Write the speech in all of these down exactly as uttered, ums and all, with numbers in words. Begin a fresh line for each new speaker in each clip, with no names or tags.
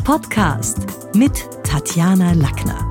Podcast mit Tatjana Lackner.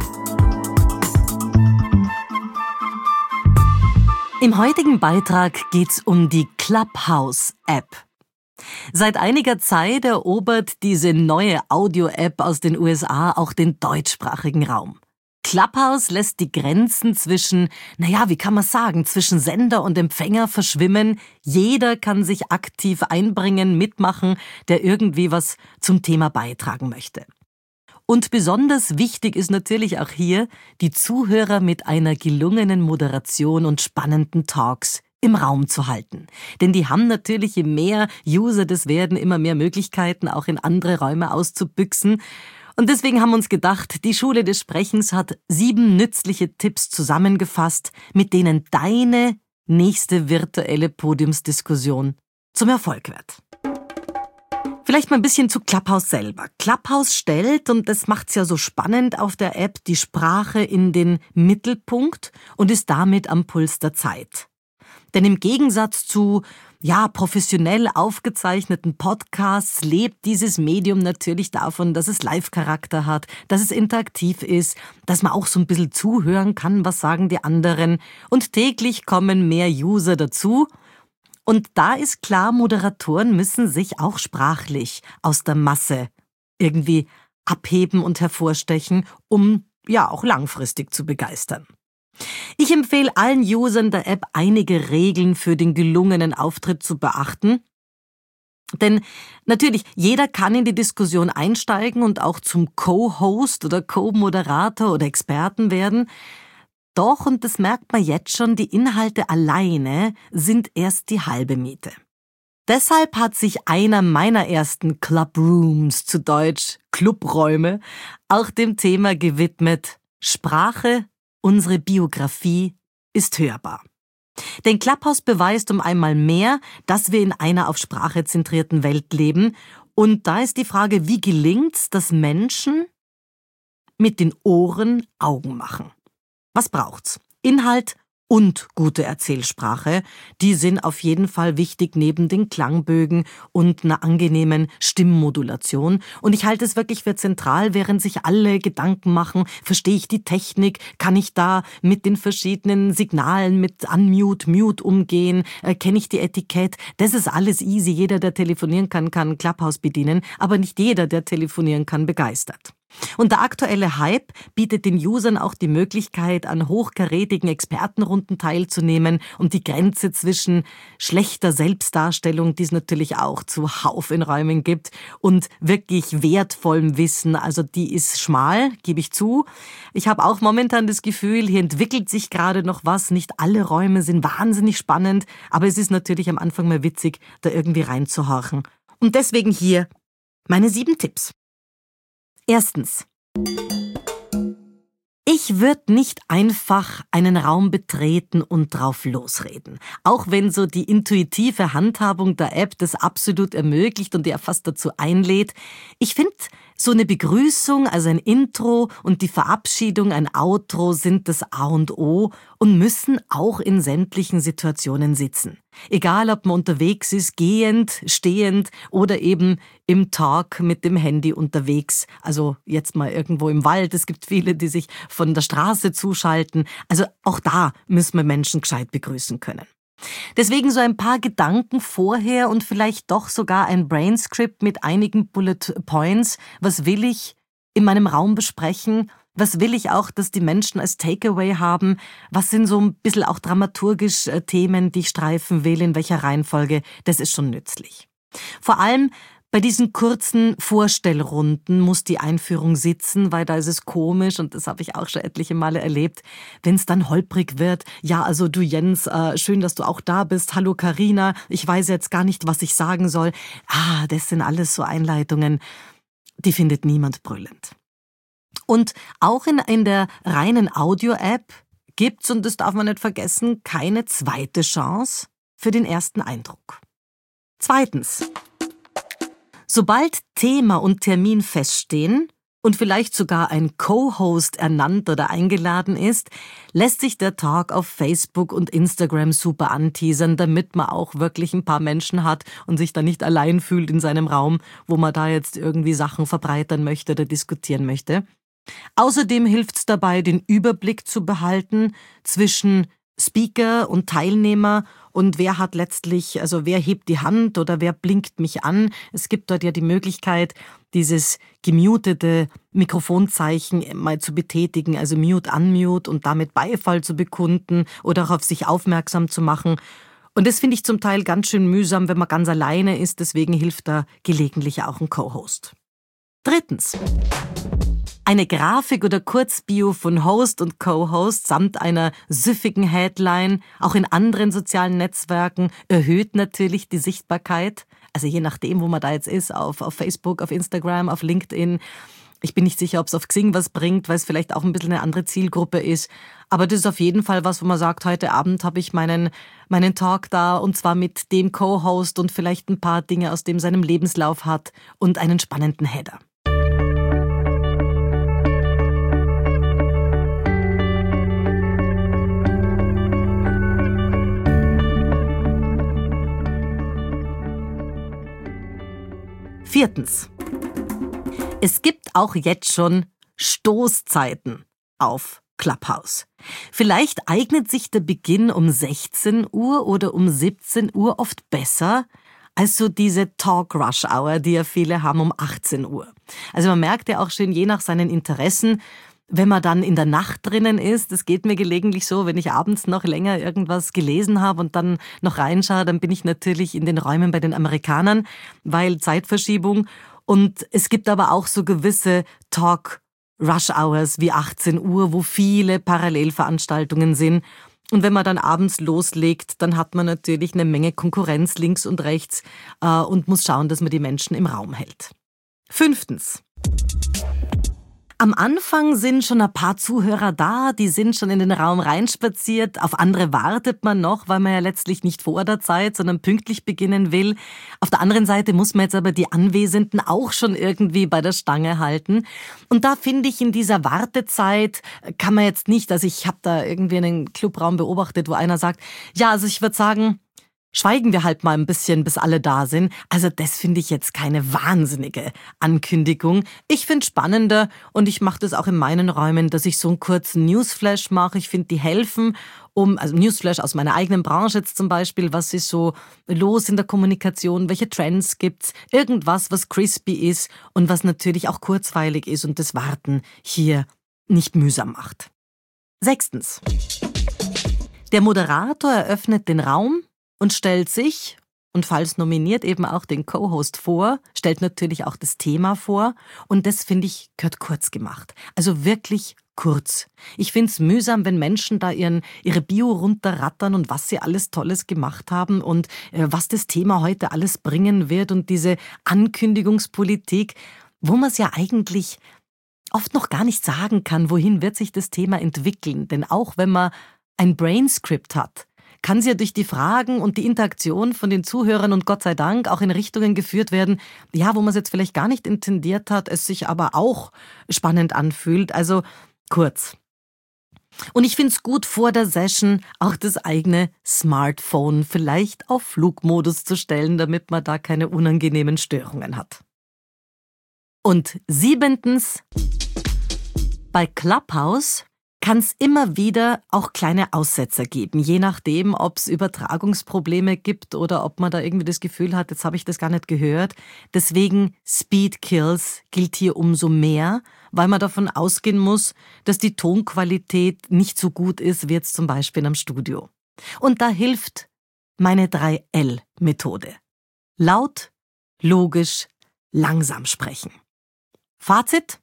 Im heutigen Beitrag geht's um die Clubhouse-App. Seit einiger Zeit erobert diese neue Audio-App aus den U S A auch den deutschsprachigen Raum. Clubhouse lässt die Grenzen zwischen, naja, wie kann man sagen, zwischen Sender und Empfänger verschwimmen. Jeder kann sich aktiv einbringen, mitmachen, der irgendwie was zum Thema beitragen möchte. Und besonders wichtig ist natürlich auch hier, die Zuhörer mit einer gelungenen Moderation und spannenden Talks im Raum zu halten. Denn die haben natürlich, je mehr User das werden, immer mehr Möglichkeiten, auch in andere Räume auszubüchsen. Und deswegen haben wir uns gedacht, die Schule des Sprechens hat sieben nützliche Tipps zusammengefasst, mit denen deine nächste virtuelle Podiumsdiskussion zum Erfolg wird. Vielleicht mal ein bisschen zu Clubhouse selber. Clubhouse stellt, und das macht's ja so spannend auf der App, die Sprache in den Mittelpunkt und ist damit am Puls der Zeit. Denn im Gegensatz zu ja, professionell aufgezeichneten Podcasts lebt dieses Medium natürlich davon, dass es Live-Charakter hat, dass es interaktiv ist, dass man auch so ein bisschen zuhören kann, was sagen die anderen. Und täglich kommen mehr User dazu. Und da ist klar, Moderatoren müssen sich auch sprachlich aus der Masse irgendwie abheben und hervorstechen, um ja auch langfristig zu begeistern. Ich empfehle allen Usern der App, einige Regeln für den gelungenen Auftritt zu beachten. Denn natürlich, jeder kann in die Diskussion einsteigen und auch zum Co-Host oder Co-Moderator oder Experten werden. Doch, und das merkt man jetzt schon, die Inhalte alleine sind erst die halbe Miete. Deshalb hat sich einer meiner ersten Clubrooms, zu Deutsch Clubräume, auch dem Thema gewidmet: Sprache, unsere Biografie ist hörbar. Denn Clubhouse beweist um einmal mehr, dass wir in einer auf Sprache zentrierten Welt leben. Und da ist die Frage, wie gelingt's, dass Menschen mit den Ohren Augen machen? Was braucht's? Inhalt und gute Erzählsprache, die sind auf jeden Fall wichtig neben den Klangbögen und einer angenehmen Stimmmodulation. Und ich halte es wirklich für zentral, während sich alle Gedanken machen, verstehe ich die Technik, kann ich da mit den verschiedenen Signalen, mit Unmute, Mute umgehen, äh, kenne ich die Etikette. Das ist alles easy. Jeder, der telefonieren kann, kann Clubhouse bedienen, aber nicht jeder, der telefonieren kann, begeistert. Und der aktuelle Hype bietet den Usern auch die Möglichkeit, an hochkarätigen Expertenrunden teilzunehmen, und die Grenze zwischen schlechter Selbstdarstellung, die es natürlich auch zuhauf in Räumen gibt, und wirklich wertvollem Wissen, also die ist schmal, gebe ich zu. Ich habe auch momentan das Gefühl, hier entwickelt sich gerade noch was. Nicht alle Räume sind wahnsinnig spannend, aber es ist natürlich am Anfang mal witzig, da irgendwie reinzuhorchen. Und deswegen hier meine sieben Tipps. Erstens. Ich würde nicht einfach einen Raum betreten und drauf losreden. Auch wenn so die intuitive Handhabung der App das absolut ermöglicht und ja fast dazu einlädt. Ich finde, so eine Begrüßung, also ein Intro und die Verabschiedung, ein Outro, sind das A und O und müssen auch in sämtlichen Situationen sitzen. Egal, ob man unterwegs ist, gehend, stehend oder eben im Talk mit dem Handy unterwegs. Also jetzt mal irgendwo im Wald. Es gibt viele, die sich von der Straße zuschalten. Also auch da müssen wir Menschen gescheit begrüßen können. Deswegen so ein paar Gedanken vorher und vielleicht doch sogar ein Brainscript mit einigen Bullet Points. Was will ich in meinem Raum besprechen? Was will ich auch, dass die Menschen als Takeaway haben? Was sind so ein bisschen auch dramaturgisch äh, Themen, die ich streifen will? In welcher Reihenfolge? Das ist schon nützlich. Vor allem bei diesen kurzen Vorstellrunden muss die Einführung sitzen, weil da ist es komisch, und das habe ich auch schon etliche Male erlebt, wenn es dann holprig wird. Ja, also du Jens, äh, schön, dass du auch da bist. Hallo Carina, ich weiß jetzt gar nicht, was ich sagen soll. Ah, das sind alles so Einleitungen, die findet niemand brüllend. Und auch in, in der reinen Audio-App gibt's, und das darf man nicht vergessen, keine zweite Chance für den ersten Eindruck. Zweitens. Sobald Thema und Termin feststehen und vielleicht sogar ein Co-Host ernannt oder eingeladen ist, lässt sich der Talk auf Facebook und Instagram super anteasern, damit man auch wirklich ein paar Menschen hat und sich da nicht allein fühlt in seinem Raum, wo man da jetzt irgendwie Sachen verbreitern möchte oder diskutieren möchte. Außerdem hilft es dabei, den Überblick zu behalten zwischen Speaker und Teilnehmer und wer hat letztlich, also wer hebt die Hand oder wer blinkt mich an. Es gibt dort ja die Möglichkeit, dieses gemutete Mikrofonzeichen mal zu betätigen, also Mute, Unmute und damit Beifall zu bekunden oder auch auf sich aufmerksam zu machen. Und das finde ich zum Teil ganz schön mühsam, wenn man ganz alleine ist, deswegen hilft da gelegentlich auch ein Co-Host. Drittens. Eine Grafik oder Kurzbio von Host und Co-Host samt einer süffigen Headline, auch in anderen sozialen Netzwerken, erhöht natürlich die Sichtbarkeit. Also je nachdem, wo man da jetzt ist, auf, auf Facebook, auf Instagram, auf LinkedIn. Ich bin nicht sicher, ob es auf Xing was bringt, weil es vielleicht auch ein bisschen eine andere Zielgruppe ist. Aber das ist auf jeden Fall was, wo man sagt, heute Abend habe ich meinen, meinen Talk da und zwar mit dem Co-Host und vielleicht ein paar Dinge, aus dem seinem Lebenslauf hat und einen spannenden Header. Viertens. Es gibt auch jetzt schon Stoßzeiten auf Clubhouse. Vielleicht eignet sich der Beginn um sechzehn Uhr oder um siebzehn Uhr oft besser als so diese Talk-Rush-Hour, die ja viele haben um achtzehn Uhr. Also man merkt ja auch schon je nach seinen Interessen, wenn man dann in der Nacht drinnen ist, das geht mir gelegentlich so, wenn ich abends noch länger irgendwas gelesen habe und dann noch reinschaue, dann bin ich natürlich in den Räumen bei den Amerikanern, weil Zeitverschiebung. Und es gibt aber auch so gewisse Talk-Rush-Hours wie achtzehn Uhr, wo viele Parallelveranstaltungen sind. Und wenn man dann abends loslegt, dann hat man natürlich eine Menge Konkurrenz links und rechts äh, und muss schauen, dass man die Menschen im Raum hält. Fünftens. Am Anfang sind schon ein paar Zuhörer da, die sind schon in den Raum reinspaziert. Auf andere wartet man noch, weil man ja letztlich nicht vor der Zeit, sondern pünktlich beginnen will. Auf der anderen Seite muss man jetzt aber die Anwesenden auch schon irgendwie bei der Stange halten. Und da finde ich, in dieser Wartezeit kann man jetzt nicht, also ich habe da irgendwie einen Clubraum beobachtet, wo einer sagt, ja, also ich würde sagen, schweigen wir halt mal ein bisschen, bis alle da sind. Also das finde ich jetzt keine wahnsinnige Ankündigung. Ich finde es spannender und ich mache das auch in meinen Räumen, dass ich so einen kurzen Newsflash mache. Ich finde, die helfen, um, also Newsflash aus meiner eigenen Branche jetzt zum Beispiel, was ist so los in der Kommunikation, welche Trends gibt's, irgendwas, was crispy ist und was natürlich auch kurzweilig ist und das Warten hier nicht mühsam macht. Sechstens. Der Moderator eröffnet den Raum und stellt sich, und falls nominiert, eben auch den Co-Host vor, stellt natürlich auch das Thema vor und das, finde ich, gehört kurz gemacht. Also wirklich kurz. Ich finde es mühsam, wenn Menschen da ihren, ihre Bio runterrattern und was sie alles Tolles gemacht haben und äh, was das Thema heute alles bringen wird und diese Ankündigungspolitik, wo man es ja eigentlich oft noch gar nicht sagen kann, wohin wird sich das Thema entwickeln. Denn auch wenn man ein Brainscript hat, kann sie ja durch die Fragen und die Interaktion von den Zuhörern und Gott sei Dank auch in Richtungen geführt werden, ja, wo man es jetzt vielleicht gar nicht intendiert hat, es sich aber auch spannend anfühlt. Also kurz. Und ich finde es gut, vor der Session auch das eigene Smartphone vielleicht auf Flugmodus zu stellen, damit man da keine unangenehmen Störungen hat. Und siebentens, bei Clubhouse kann es immer wieder auch kleine Aussetzer geben, je nachdem, ob es Übertragungsprobleme gibt oder ob man da irgendwie das Gefühl hat, jetzt habe ich das gar nicht gehört. Deswegen Speed Kills gilt hier umso mehr, weil man davon ausgehen muss, dass die Tonqualität nicht so gut ist wie jetzt zum Beispiel am Studio. Und da hilft meine drei L Methode. Laut, logisch, langsam sprechen. Fazit?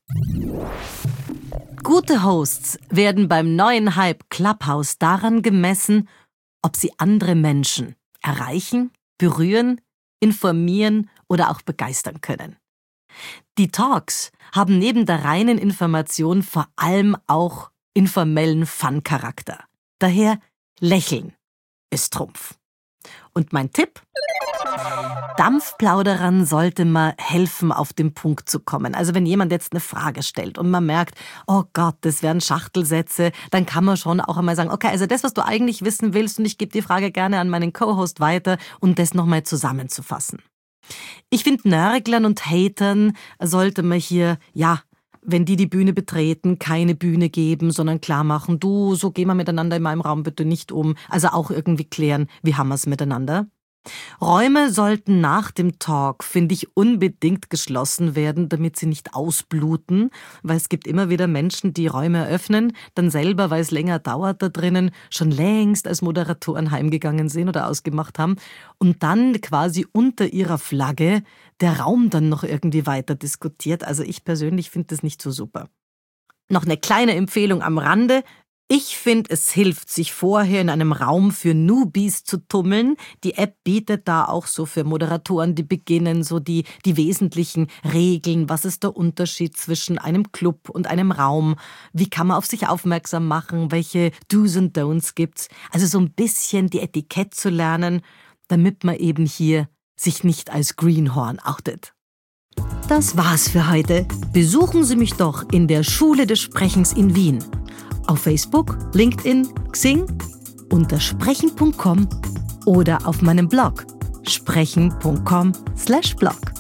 Gute Hosts werden beim neuen Hype Clubhouse daran gemessen, ob sie andere Menschen erreichen, berühren, informieren oder auch begeistern können. Die Talks haben neben der reinen Information vor allem auch informellen Fun-Charakter. Daher Lächeln ist Trumpf. Und mein Tipp? Dampfplauderern sollte man helfen, auf den Punkt zu kommen. Also wenn jemand jetzt eine Frage stellt und man merkt, oh Gott, das wären Schachtelsätze, dann kann man schon auch einmal sagen, okay, also das, was du eigentlich wissen willst, und ich gebe die Frage gerne an meinen Co-Host weiter, um das nochmal zusammenzufassen. Ich finde, Nörglern und Hatern sollte man hier, ja, wenn die die Bühne betreten, keine Bühne geben, sondern klar machen, du, so gehen wir miteinander in meinem Raum bitte nicht um. Also auch irgendwie klären, wie haben wir es miteinander. Räume sollten nach dem Talk, finde ich, unbedingt geschlossen werden, damit sie nicht ausbluten, weil es gibt immer wieder Menschen, die Räume eröffnen, dann selber, weil es länger dauert da drinnen, schon längst als Moderatoren heimgegangen sind oder ausgemacht haben und dann quasi unter ihrer Flagge der Raum dann noch irgendwie weiter diskutiert. Also ich persönlich finde das nicht so super. Noch eine kleine Empfehlung am Rande. Ich finde, es hilft, sich vorher in einem Raum für Newbies zu tummeln. Die App bietet da auch so für Moderatoren, die beginnen, so die, die wesentlichen Regeln. Was ist der Unterschied zwischen einem Club und einem Raum? Wie kann man auf sich aufmerksam machen? Welche Do's und Don'ts gibt's? Also so ein bisschen die Etikette zu lernen, damit man eben hier sich nicht als Greenhorn outet. Das war's für heute. Besuchen Sie mich doch in der Schule des Sprechens in Wien. Auf Facebook, LinkedIn, Xing, unter sprechen punkt com oder auf meinem Blog sprechen punkt com slash blog.